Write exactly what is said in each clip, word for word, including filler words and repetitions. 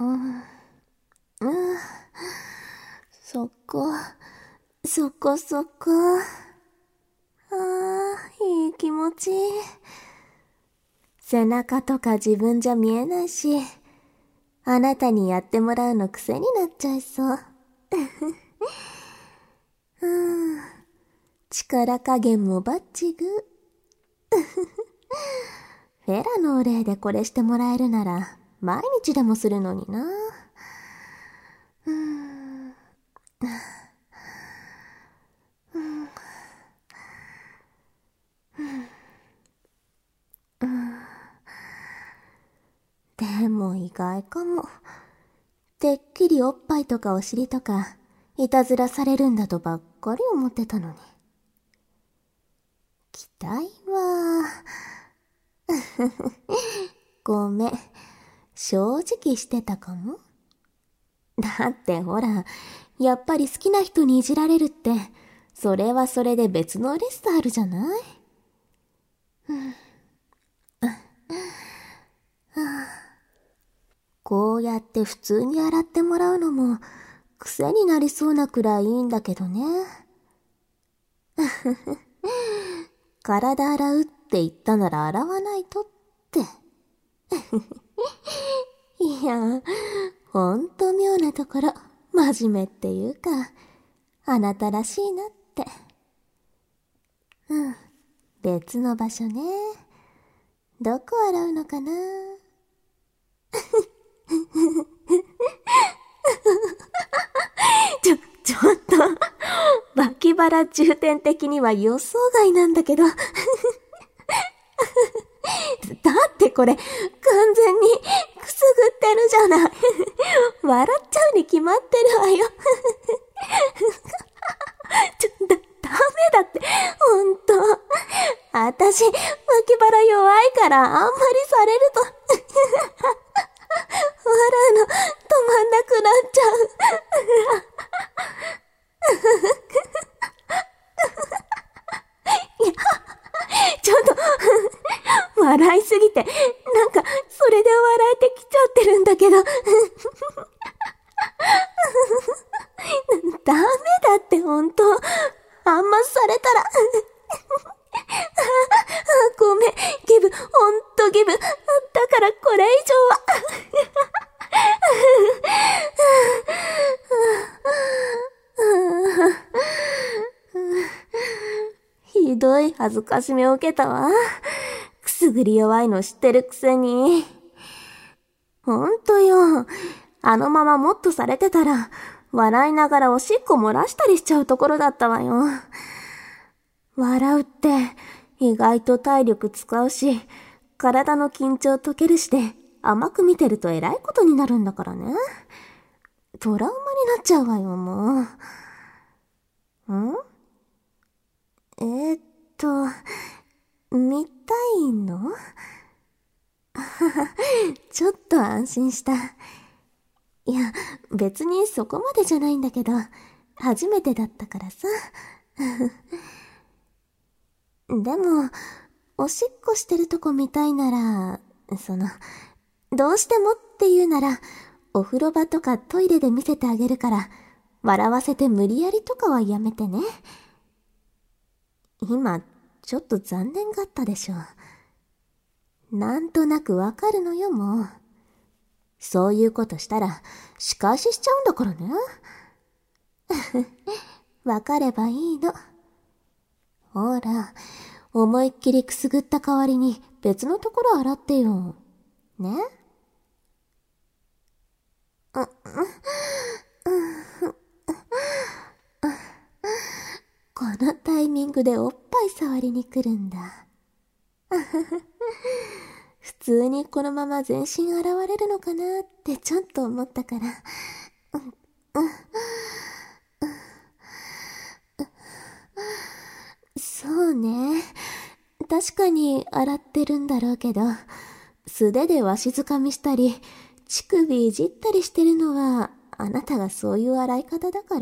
うん、うん、そこ、そこそこ。ああ、いい気持ちいい。背中とか自分じゃ見えないし、あなたにやってもらうの癖になっちゃいそう。うん、力加減もバッチグ。フェラのお礼でこれしてもらえるなら、毎日でもするのにな。うん。でも意外かも。てっきりおっぱいとかお尻とか、いたずらされるんだとばっかり思ってたのに。期待は、ごめん。正直してたかも。だってほら、やっぱり好きな人にいじられるって、それはそれで別の嬉しさあるじゃない？うん。こうやって普通に洗ってもらうのも癖になりそうなくらいいいんだけどね。体洗うって言ったなら洗わないとって。いや、ほんと妙なところ、真面目っていうか、あなたらしいなって。うん、別の場所ね。どこ洗うのかな。ちょ、ちょっと、脇腹重点的には予想外なんだけど。だってこれ、完全にくすぐってるじゃない。笑っちゃうに決まってるわよ。ちょ、だ、ダメだって、ほんと。あたし、脇腹弱いからあんまりされると、笑うの止まんなくなっちゃう。いや、ちょっと、笑いすぎて、なんか、それで笑えてきちゃってるんだけど。ダメだってほんと。あんまされたら。ごめん、ギブ、ほんとギブ。だからこれ以上は。ひどい恥ずかしめを受けたわ。くすぐり弱いの知ってるくせに。ほんとよ。あのままもっとされてたら、笑いながらおしっこ漏らしたりしちゃうところだったわよ。笑うって意外と体力使うし、体の緊張解けるしで甘く見てると偉いことになるんだからね。トラウマになっちゃうわよ、もう。ん？えー、っと、見たいの？ちょっと安心した。いや、別にそこまでじゃないんだけど、初めてだったからさ。でも、おしっこしてるとこ見たいなら、その、どうしてもって言うなら、お風呂場とかトイレで見せてあげるから、笑わせて無理やりとかはやめてね。今、ちょっと残念がったでしょ。なんとなくわかるのよ、もう。そういうことしたら、仕返ししちゃうんだからね。わかればいいの。ほら、思いっきりくすぐった代わりに別のところ洗ってよ。ね？このタイミングでおっぱい触りに来るんだ。普通にこのまま全身現れるのかなってちょっと思ったから。そうね。確かに洗ってるんだろうけど、素手でわしづかみしたり、乳首いじったりしてるのは、あなたがそういう洗い方だから。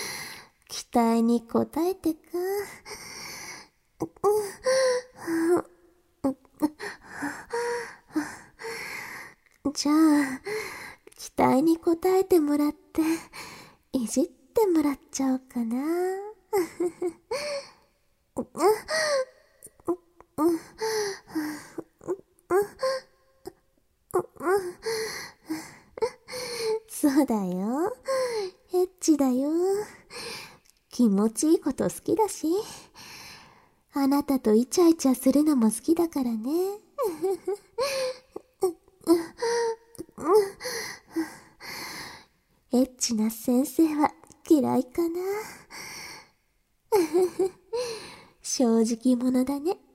期待に応えてか。 じゃあ、期待に応えてもらって、いじってもらっちゃおうかな。そうだよ。エッチだよ。気持ちいいこと好きだし。あなたとイチャイチャするのも好きだからね。エッチな先生は嫌いかな。正直者だね。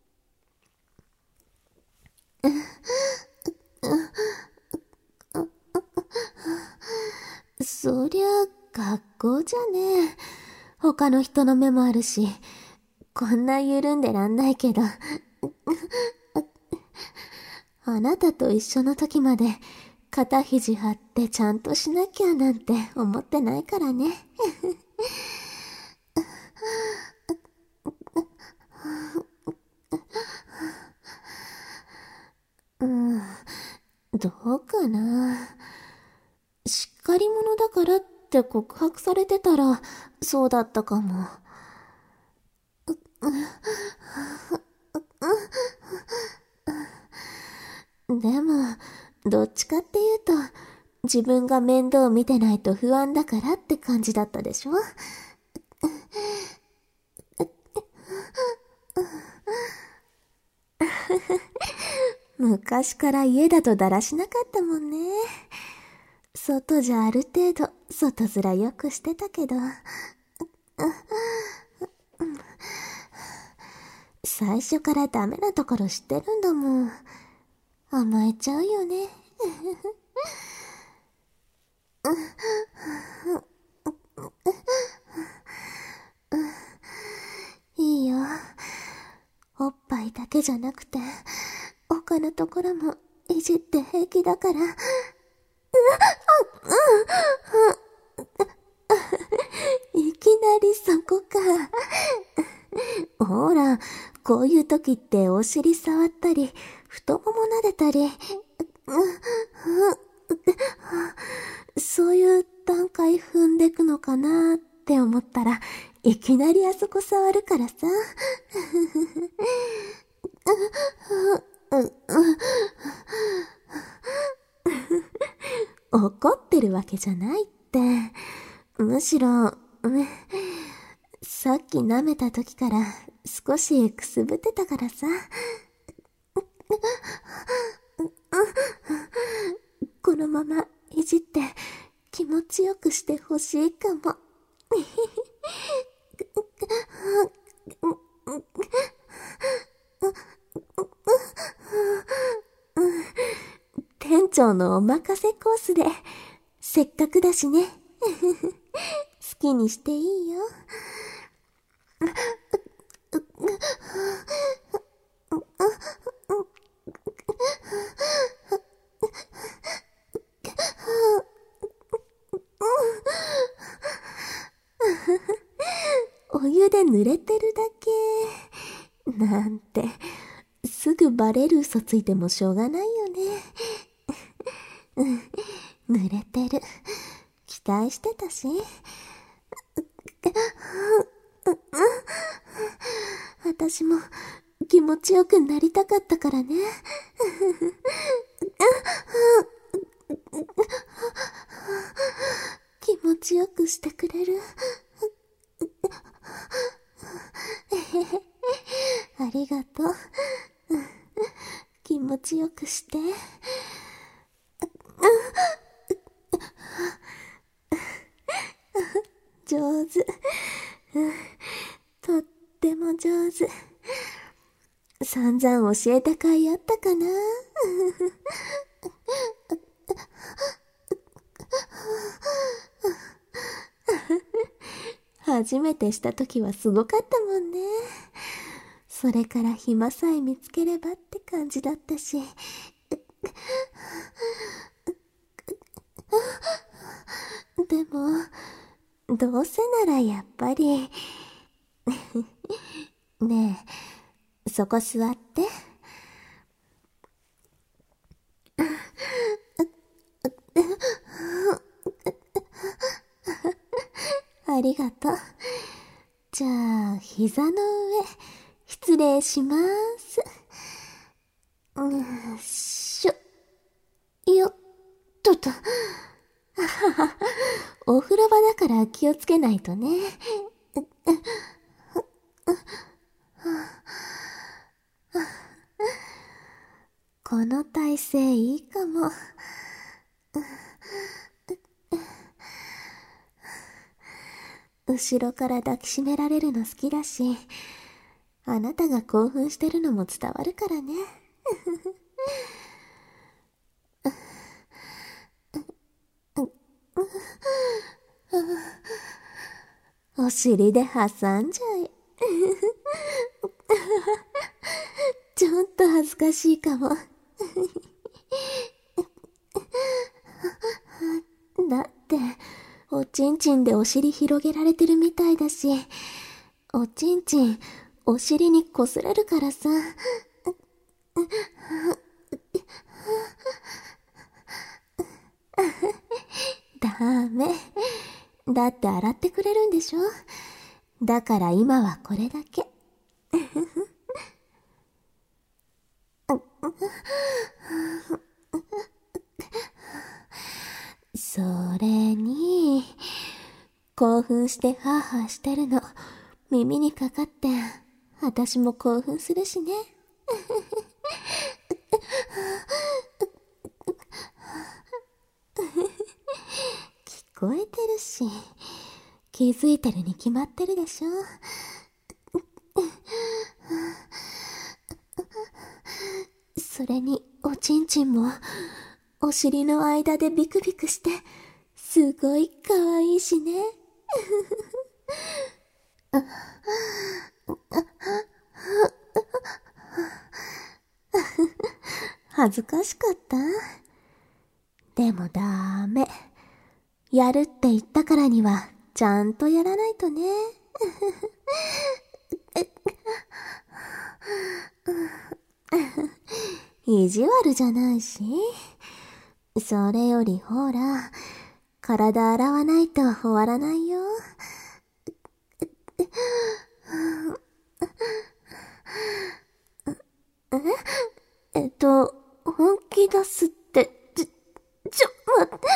そりゃ学校じゃね。他の人の目もあるし、こんな緩んでらんないけど。あなたと一緒の時まで肩肘張ってちゃんとしなきゃなんて思ってないからね。うん、どうかな。しっかり者だからって告白されてたらそうだったかも。でも、どっちかっていうと、自分が面倒見てないと不安だからって感じだったでしょ？昔から家だとだらしなかったもんね。外じゃある程度外面よくしてたけど、最初からダメなところ知ってるんだもん。甘えちゃうよね。いいよ。おっぱいだけじゃなくて、他のところもいじって平気だから。いきなりそこか。ほら、こういう時ってお尻触ったり、太もも撫でたり、そういう段階踏んでくのかなって思ったら、いきなりあそこ触るからさ。怒ってるわけじゃないって。むしろ、さっき舐めた時から少しくすぶってたからさ。このままいじって気持ちよくしてほしいかも。店長のお任せコースで、せっかくだしね。好きにしていいよ。お湯で濡れてるだけ。なんて、すぐバレる嘘ついてもしょうがないよね。うん、濡れてる。期待してたし。私も気持ちよくなりたかったからね。気持ちよくしてくれる？ありがとう。気持ちよくして。上手。とっても上手。散々教えた甲斐あったかな。初めてした時はすごかったもんね。それから暇さえ見つければって感じだったし。でも、どうせならやっぱり。ねえ、そこ座って。 ありがとう。じゃあ、膝の上、失礼します。よいしょ。よっとと。お風呂場だから気をつけないとね。この体勢いいかも。後ろから抱きしめられるの好きだし、あなたが興奮してるのも伝わるからね。お尻で挟んじゃえ。ちょっと恥ずかしいかも。だって、おちんちんでお尻広げられてるみたいだし、おちんちん、お尻に擦れるからさ。ダメ。だって洗ってくれるんでしょ？だから今はこれだけ。それに、興奮してハーハーしてるの、耳にかかって、私も興奮するしね。聞こえてるし、気づいてるに決まってるでしょ。それに、おちんちんも、お尻の間でビクビクして、すごい可愛いしね。恥ずかしかった？でもダメ。やるって言ったからには、ちゃんとやらないとね。意地悪じゃないし。それよりほら、体洗わないと終わらないよ。ええっと、本気出すって、ちょ、ちょ、待って。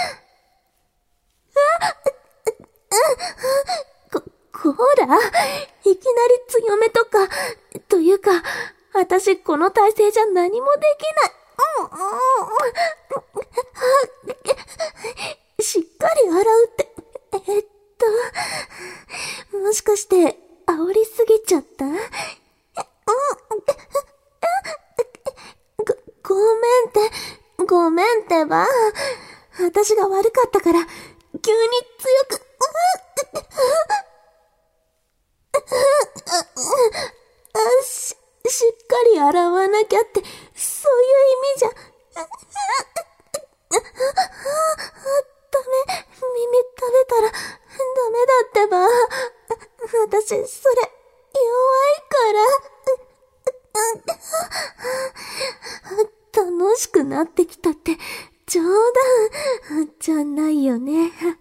こ、こら、いきなり強めとか、というか、私この体勢じゃ何もできない。しっかり洗うって、えっと、もしかして、煽りすぎちゃった？ご、ごめんって、ごめんってば。私が悪かったから、急に強く、し、しっかり洗わなきゃって、そういう意味じゃ。ダメ、耳食べたら、ダメだってば。私、それ、弱いから。楽しくなってきたって、冗談じゃないよね。ちょ、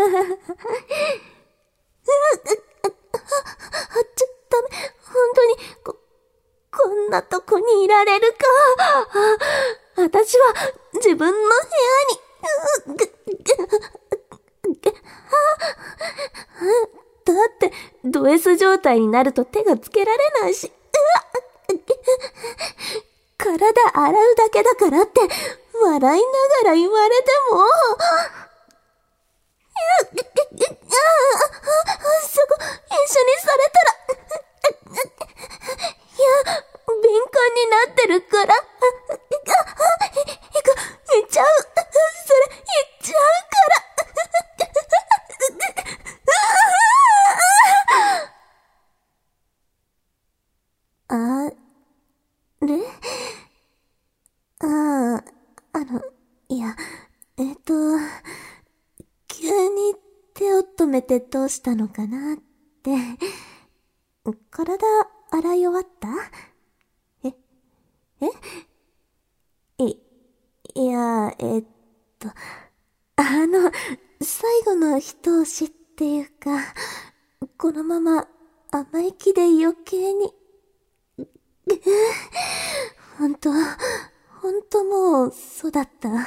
ダメ、本当に、こ、こんなとこにいられるか。私は自分の部屋に。だって、ド S 状態になると手がつけられないし。体洗うだけだからって、笑いながら言われても。そこ、一緒にされたら。いや、敏感になってるから。いく、言っちゃう。それ、言っちゃうから。あれああ、あの、いや、えっと、急に手を止めてどうしたのかなって。体洗い終わった？ええい、いや、えっと、あの、最後の一押しっていうか、 このまま甘い気で余計に。ほんと、ほんともうそうだった。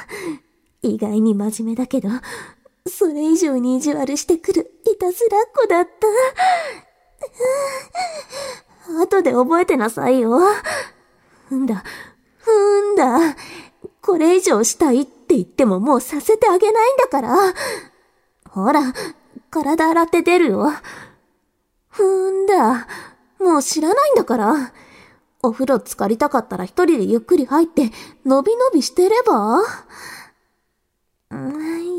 意外に真面目だけど、それ以上に意地悪してくるいたずらっ子だった。後で覚えてなさいよ。んだ、ふんだ。これ以上したいって言ってももうさせてあげないんだから。ほら、体洗って出るよ。ふんだ。もう知らないんだから。お風呂浸かりたかったら一人でゆっくり入って、のびのびしてれば？うん、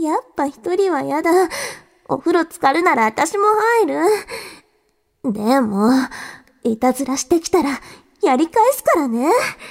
やっぱ一人はやだ。お風呂浸かるなら私も入る。でも、いたずらしてきたら、やり返すからね。